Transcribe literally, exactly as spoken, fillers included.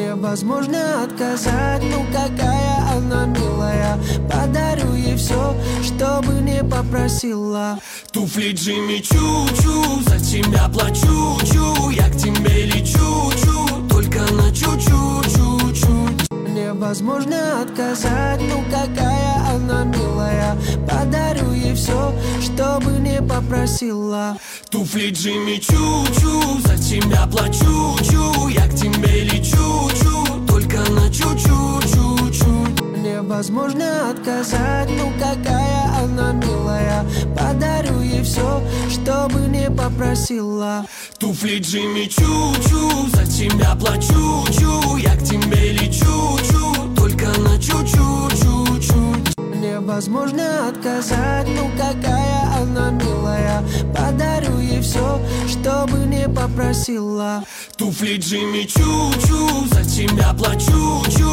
невозможно отказать. Ну какая она милая, подарю ей все, что бы не попросила. Туфли Джимми Чу-Чу, за тебя плачу-чу. Я к тебе лечу-чу, только на чуть-чуть-чуть. Невозможно отказать, ну какая она милая, подарю ей все, что бы не попросила. Туфли Джимми Чу-Чу, за тебя плачу-чу. Я к тебе лечу-чу, только на чуть-чуть-чуть. Невозможно отказать, ну какая она милая, подарю ей все, что бы не попросила. Туфли Джимми Чу-Чу, за тебя плачу-чу. Я к тебе лечу-чу, только на чуть-чуть-чуть. Невозможно отказать, ну какая она милая, подарю ей все, что бы не попросила. Туфли Джимми Чу-Чу, за тебя плачу-чу.